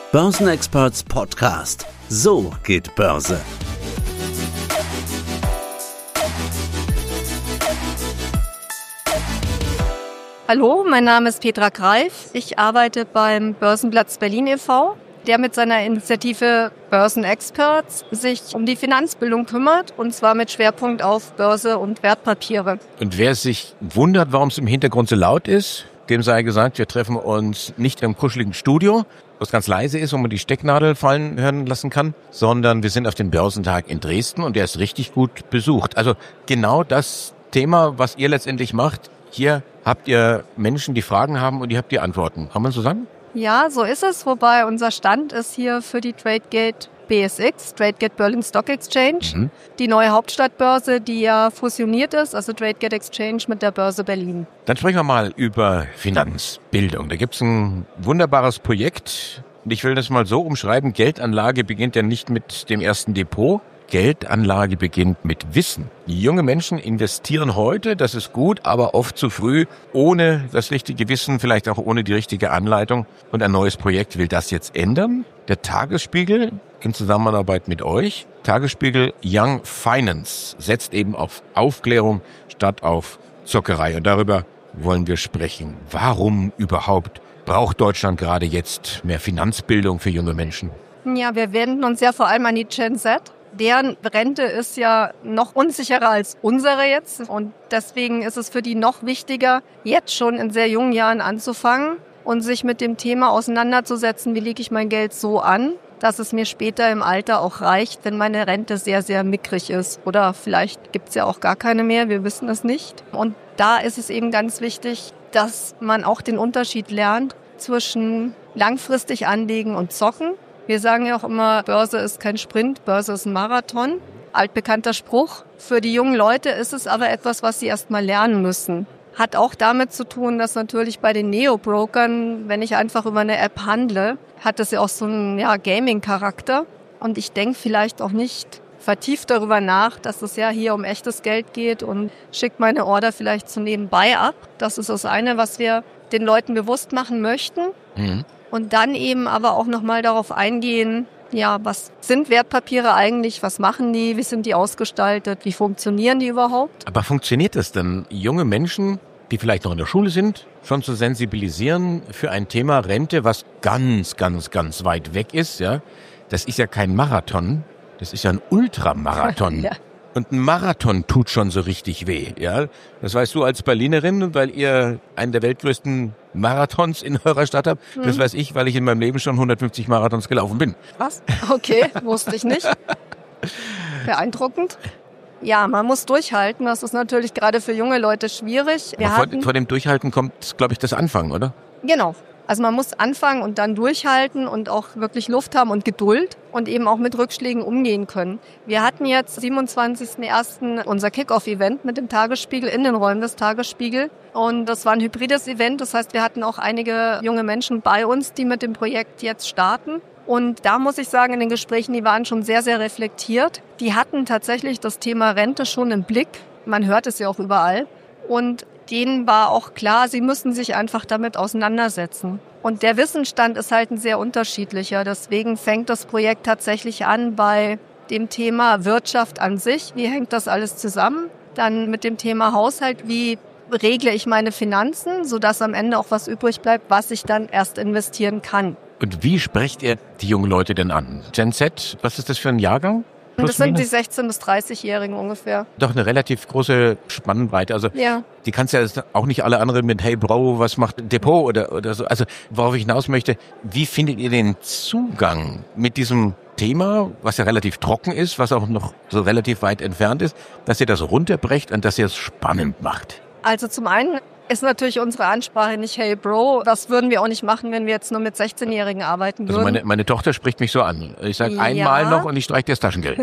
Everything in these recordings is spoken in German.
Börsenexperts Podcast. So geht Börse. Hallo, mein Name ist Petra Greif. Ich arbeite beim Börsenplatz Berlin e.V., der mit seiner Initiative Börsenexperts sich um die Finanzbildung kümmert, und zwar mit Schwerpunkt auf Börse und Wertpapiere. Und wer sich wundert, warum es im Hintergrund so laut ist, dem sei gesagt, wir treffen uns nicht im kuscheligen Studio, wo es ganz leise ist, wo man die Stecknadel fallen hören lassen kann, sondern wir sind auf dem Börsentag in Dresden und der ist richtig gut besucht. Also genau das Thema, was ihr letztendlich macht, hier habt ihr Menschen, die Fragen haben und ihr habt die Antworten. Kann man so sagen? Ja, so ist es, wobei unser Stand ist hier für die Tradegate BSX, Tradegate Berlin Stock Exchange, die neue Hauptstadtbörse, die ja fusioniert ist, also Tradegate Exchange mit der Börse Berlin. Dann sprechen wir mal über Finanzbildung. Da gibt's ein wunderbares Projekt und ich will das mal so umschreiben, Geldanlage beginnt ja nicht mit dem ersten Depot. Geldanlage beginnt mit Wissen. Junge Menschen investieren heute, das ist gut, aber oft zu früh, ohne das richtige Wissen, vielleicht auch ohne die richtige Anleitung. Und ein neues Projekt will das jetzt ändern. Der Tagesspiegel in Zusammenarbeit mit euch, Tagesspiegel Young Finance, setzt eben auf Aufklärung statt auf Zockerei. Und darüber wollen wir sprechen. Warum überhaupt braucht Deutschland gerade jetzt mehr Finanzbildung für junge Menschen? Ja, wir wenden uns ja vor allem an die Gen Z. Deren Rente ist ja noch unsicherer als unsere jetzt, und deswegen ist es für die noch wichtiger, jetzt schon in sehr jungen Jahren anzufangen und sich mit dem Thema auseinanderzusetzen, wie lege ich mein Geld so an, dass es mir später im Alter auch reicht, wenn meine Rente sehr, sehr mickrig ist. Oder vielleicht gibt es ja auch gar keine mehr, wir wissen es nicht. Und da ist es eben ganz wichtig, dass man auch den Unterschied lernt zwischen langfristig anlegen und zocken. Wir sagen ja auch immer, Börse ist kein Sprint, Börse ist ein Marathon. Altbekannter Spruch. Für die jungen Leute ist es aber etwas, was sie erst mal lernen müssen. Hat auch damit zu tun, dass natürlich bei den Neo-Brokern, wenn ich einfach über eine App handle, hat das ja auch so einen Gaming-Charakter. Und ich denke vielleicht auch nicht vertieft darüber nach, dass es ja hier um echtes Geld geht und schickt meine Order vielleicht so nebenbei ab. Das ist das eine, was wir den Leuten bewusst machen möchten. Und dann eben aber auch nochmal darauf eingehen, was sind Wertpapiere eigentlich, was machen die, wie sind die ausgestaltet, wie funktionieren die überhaupt? Aber funktioniert das denn, junge Menschen, die vielleicht noch in der Schule sind, schon zu sensibilisieren für ein Thema Rente, was ganz, ganz, ganz weit weg ist? Ja, das ist ja kein Marathon, das ist ja ein Ultramarathon. Ja. Und ein Marathon tut schon so richtig weh, ja. Das weißt du als Berlinerin, weil ihr einen der weltgrößten Marathons in eurer Stadt habt. Das weiß ich, weil ich in meinem Leben schon 150 Marathons gelaufen bin. Was? Okay, wusste ich nicht. Beeindruckend. Ja, man muss durchhalten. Das ist natürlich gerade für junge Leute schwierig. Vor dem Durchhalten kommt, glaube ich, das Anfangen, oder? Genau. Also man muss anfangen und dann durchhalten und auch wirklich Luft haben und Geduld und eben auch mit Rückschlägen umgehen können. Wir hatten jetzt 27.01. unser Kick-Off-Event mit dem Tagesspiegel in den Räumen des Tagesspiegel. Und das war ein hybrides Event. Das heißt, wir hatten auch einige junge Menschen bei uns, die mit dem Projekt jetzt starten. Und da muss ich sagen, in den Gesprächen, die waren schon sehr, sehr reflektiert. Die hatten tatsächlich das Thema Rente schon im Blick. Man hört es ja auch überall. Und denen war auch klar, sie müssen sich einfach damit auseinandersetzen. Und der Wissensstand ist halt ein sehr unterschiedlicher. Deswegen fängt das Projekt tatsächlich an bei dem Thema Wirtschaft an sich. Wie hängt das alles zusammen? Dann mit dem Thema Haushalt. Wie regle ich meine Finanzen, sodass am Ende auch was übrig bleibt, was ich dann erst investieren kann? Und wie sprecht ihr die jungen Leute denn an? Gen Z, was ist das für ein Jahrgang? Das sind die 16- bis 30-Jährigen ungefähr. Doch eine relativ große Spannbreite. Also die kannst ja auch nicht alle anderen mit Hey Bro, was macht ein Depot oder so. Also worauf ich hinaus möchte, wie findet ihr den Zugang mit diesem Thema, was ja relativ trocken ist, was auch noch so relativ weit entfernt ist, dass ihr das runterbrecht und dass ihr es spannend macht? Also zum einen ist natürlich unsere Ansprache nicht Hey Bro. Das würden wir auch nicht machen, wenn wir jetzt nur mit 16-Jährigen arbeiten würden. Also meine Tochter spricht mich so an. Ich sage einmal noch und ich streiche dir das Taschengeld.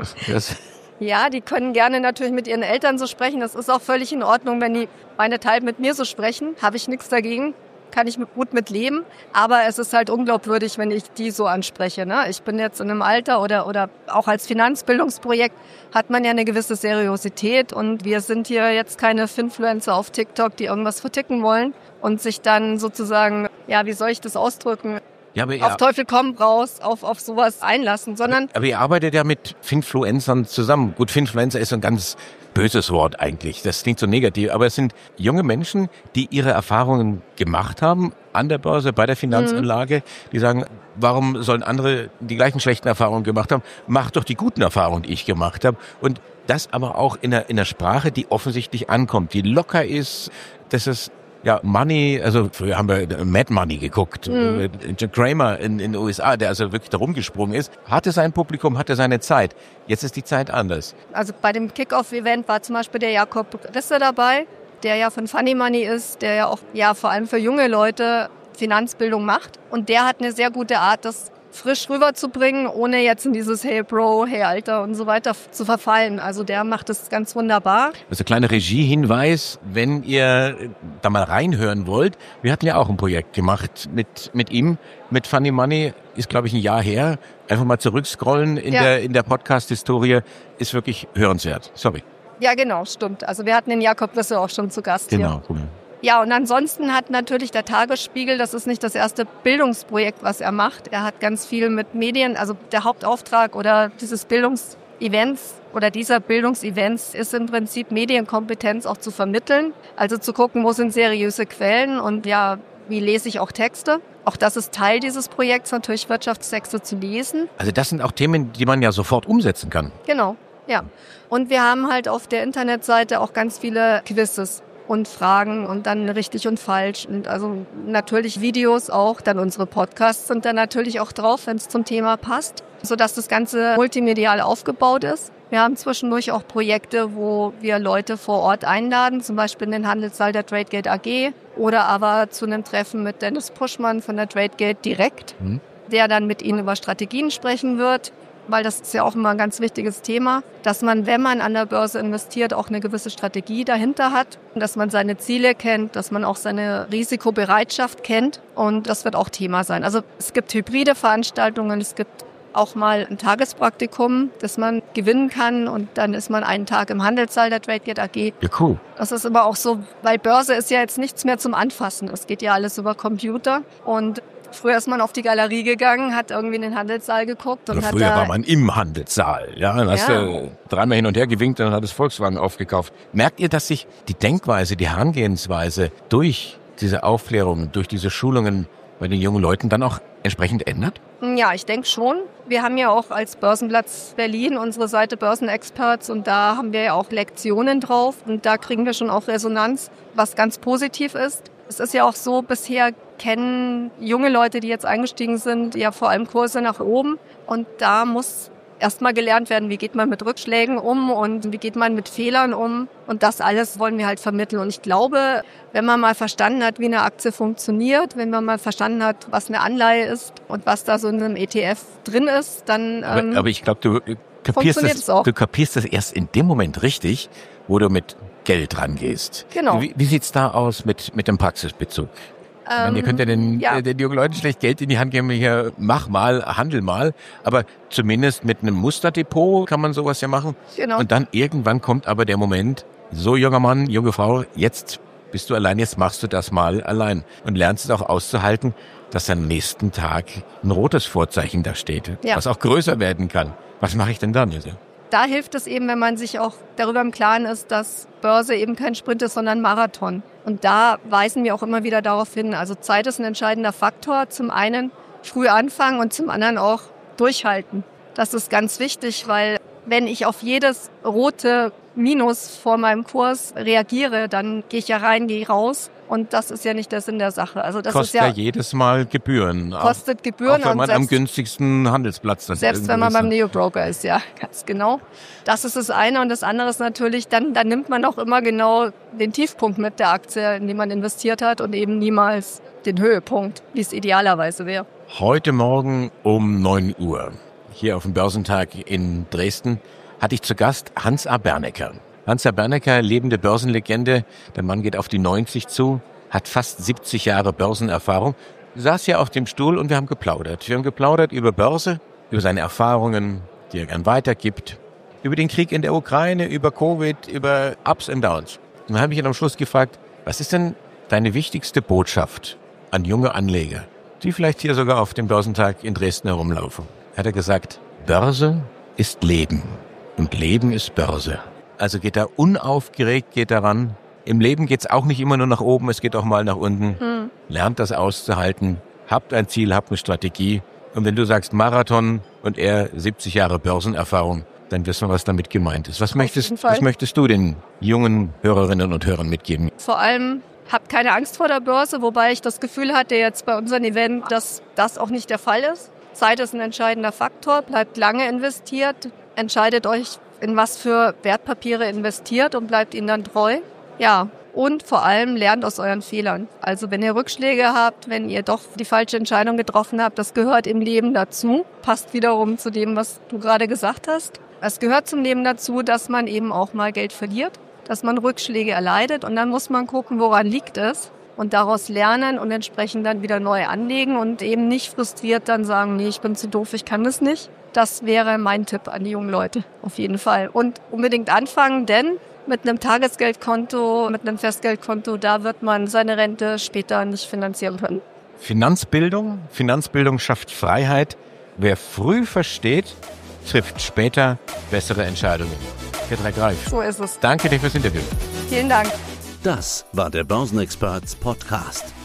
Ja, die können gerne natürlich mit ihren Eltern so sprechen. Das ist auch völlig in Ordnung, wenn die meinethalben mit mir so sprechen. Habe ich nichts dagegen. Kann ich gut mit leben. Aber es ist halt unglaubwürdig, wenn ich die so anspreche. Ne? Ich bin jetzt in einem Alter oder auch als Finanzbildungsprojekt hat man ja eine gewisse Seriosität. Und wir sind hier jetzt keine Finfluencer auf TikTok, die irgendwas verticken wollen und sich dann sozusagen, wie soll ich das ausdrücken, Ja, aber auf Teufel komm raus auf sowas einlassen, sondern... Aber ihr arbeitet ja mit Finfluencern zusammen. Gut, Finfluencer ist so ein ganz böses Wort eigentlich. Das klingt so negativ. Aber es sind junge Menschen, die ihre Erfahrungen gemacht haben an der Börse, bei der Finanzanlage. Die sagen, warum sollen andere die gleichen schlechten Erfahrungen gemacht haben? Mach doch die guten Erfahrungen, die ich gemacht habe. Und das aber auch in der Sprache, die offensichtlich ankommt, die locker ist, dass es Money, also früher haben wir Mad Money geguckt. Jack Kramer in den USA, der also wirklich da rumgesprungen ist, hatte sein Publikum, hatte seine Zeit. Jetzt ist die Zeit anders. Also bei dem Kick-Off-Event war zum Beispiel der Jakob Risse dabei, der ja von Funny Money ist, der ja auch vor allem für junge Leute Finanzbildung macht. Und der hat eine sehr gute Art, das frisch rüberzubringen, ohne jetzt in dieses Hey Bro, Hey Alter und so weiter zu verfallen. Also der macht es ganz wunderbar. Also ein kleiner Regiehinweis, wenn ihr da mal reinhören wollt. Wir hatten ja auch ein Projekt gemacht mit ihm, mit Funny Money, ist glaube ich ein Jahr her. Einfach mal zurückscrollen in der Podcast-Historie, ist wirklich hörenswert. Sorry. Ja, genau, stimmt. Also wir hatten den Jakob Risse auch schon zu Gast hier. Genau, cool. Ja, und ansonsten hat natürlich der Tagesspiegel, das ist nicht das erste Bildungsprojekt, was er macht. Er hat ganz viel mit Medien, also der Hauptauftrag oder dieses Bildungsevents oder dieser Bildungsevents ist im Prinzip Medienkompetenz auch zu vermitteln. Also zu gucken, wo sind seriöse Quellen und wie lese ich auch Texte. Auch das ist Teil dieses Projekts, natürlich Wirtschaftstexte zu lesen. Also das sind auch Themen, die man ja sofort umsetzen kann. Genau, ja. Und wir haben halt auf der Internetseite auch ganz viele Quizzes und Fragen und dann richtig und falsch und also natürlich Videos auch, dann unsere Podcasts sind dann natürlich auch drauf, wenn es zum Thema passt, sodass das Ganze multimedial aufgebaut ist. Wir haben zwischendurch auch Projekte, wo wir Leute vor Ort einladen, zum Beispiel in den Handelssaal der Tradegate AG oder aber zu einem Treffen mit Dennis Puschmann von der Tradegate direkt, der dann mit ihnen über Strategien sprechen wird. Weil das ist ja auch immer ein ganz wichtiges Thema, dass man, wenn man an der Börse investiert, auch eine gewisse Strategie dahinter hat, dass man seine Ziele kennt, dass man auch seine Risikobereitschaft kennt und das wird auch Thema sein. Also es gibt hybride Veranstaltungen, es gibt auch mal ein Tagespraktikum, das man gewinnen kann und dann ist man einen Tag im Handelssaal der Tradegate AG. Ja, cool. Das ist immer auch so, weil Börse ist ja jetzt nichts mehr zum Anfassen, es geht ja alles über Computer und früher ist man auf die Galerie gegangen, hat irgendwie in den Handelssaal geguckt. Und früher war man im Handelssaal. Ja, dann hast du dreimal hin und her gewinkt und dann hat das Volkswagen aufgekauft. Merkt ihr, dass sich die Denkweise, die Herangehensweise durch diese Aufklärung, durch diese Schulungen bei den jungen Leuten dann auch entsprechend ändert? Ja, ich denke schon. Wir haben ja auch als Börsenplatz Berlin unsere Seite Börsenexperts und da haben wir ja auch Lektionen drauf und da kriegen wir schon auch Resonanz, was ganz positiv ist. Es ist ja auch so, bisher kennen junge Leute, die jetzt eingestiegen sind, ja vor allem Kurse nach oben. Und da muss erstmal gelernt werden, wie geht man mit Rückschlägen um und wie geht man mit Fehlern um. Und das alles wollen wir halt vermitteln. Und ich glaube, wenn man mal verstanden hat, wie eine Aktie funktioniert, wenn man mal verstanden hat, was eine Anleihe ist und was da so in einem ETF drin ist, dann aber ich glaube, du kapierst das erst in dem Moment richtig, wo du mit Geld rangehst. Genau. Wie sieht's da aus mit dem Praxisbezug? Ihr könnt ja den jungen Leuten schlecht Geld in die Hand geben, hier mach mal, handel mal, aber zumindest mit einem Musterdepot kann man sowas ja machen. Genau. Und dann irgendwann kommt aber der Moment, so junger Mann, junge Frau, jetzt bist du allein, jetzt machst du das mal allein und lernst es auch auszuhalten, dass am nächsten Tag ein rotes Vorzeichen da steht, was auch größer werden kann. Was mache ich denn dann, Jose? Da hilft es eben, wenn man sich auch darüber im Klaren ist, dass Börse eben kein Sprint ist, sondern Marathon. Und da weisen wir auch immer wieder darauf hin. Also Zeit ist ein entscheidender Faktor. Zum einen früh anfangen und zum anderen auch durchhalten. Das ist ganz wichtig, weil wenn ich auf jedes rote Minus vor meinem Kurs reagiere, dann gehe ich ja rein, gehe raus. Und das ist ja nicht der Sinn der Sache. Also das kostet ist ja jedes Mal Gebühren. Kostet Gebühren. Auch wenn man am günstigsten Handelsplatz das selbst wenn man beim Neo-Broker ist, ja, ganz genau. Das ist das eine. Und das andere ist natürlich, dann nimmt man auch immer genau den Tiefpunkt mit der Aktie, in die man investiert hat und eben niemals den Höhepunkt, wie es idealerweise wäre. Heute Morgen um 9 Uhr, hier auf dem Börsentag in Dresden, hatte ich zu Gast Hans A. Bernecker. Hans A. Bernecker, lebende Börsenlegende, der Mann geht auf die 90 zu, hat fast 70 Jahre Börsenerfahrung, saß hier auf dem Stuhl und wir haben geplaudert. Wir haben geplaudert über Börse, über seine Erfahrungen, die er gern weitergibt, über den Krieg in der Ukraine, über Covid, über Ups und Downs. Und dann habe ich ihn am Schluss gefragt, was ist denn deine wichtigste Botschaft an junge Anleger? die vielleicht hier sogar auf dem Börsentag in Dresden herumlaufen, hat er gesagt, Börse ist Leben und Leben ist Börse. Also geht er unaufgeregt, geht er ran. Im Leben geht's auch nicht immer nur nach oben, es geht auch mal nach unten. Lernt das auszuhalten, habt ein Ziel, habt eine Strategie. Und wenn du sagst Marathon und er 70 Jahre Börsenerfahrung, dann wissen wir, was damit gemeint ist. Was möchtest du den jungen Hörerinnen und Hörern mitgeben? Vor allem habt keine Angst vor der Börse, wobei ich das Gefühl hatte jetzt bei unserem Event, dass das auch nicht der Fall ist. Zeit ist ein entscheidender Faktor, bleibt lange investiert, entscheidet euch, in was für Wertpapiere investiert und bleibt ihnen dann treu. Ja, und vor allem lernt aus euren Fehlern. Also wenn ihr Rückschläge habt, wenn ihr doch die falsche Entscheidung getroffen habt, das gehört im Leben dazu. Passt wiederum zu dem, was du gerade gesagt hast. Es gehört zum Leben dazu, dass man eben auch mal Geld verliert, dass man Rückschläge erleidet und dann muss man gucken, woran liegt es und daraus lernen und entsprechend dann wieder neu anlegen und eben nicht frustriert dann sagen, nee, ich bin zu doof, ich kann das nicht. Das wäre mein Tipp an die jungen Leute, auf jeden Fall. Und unbedingt anfangen, denn mit einem Tagesgeldkonto, mit einem Festgeldkonto, da wird man seine Rente später nicht finanzieren können. Finanzbildung schafft Freiheit. Wer früh versteht, trifft später bessere Entscheidungen. Petra Greif. So ist es. Danke dir fürs Interview. Vielen Dank. Das war der Börsenexperts Podcast.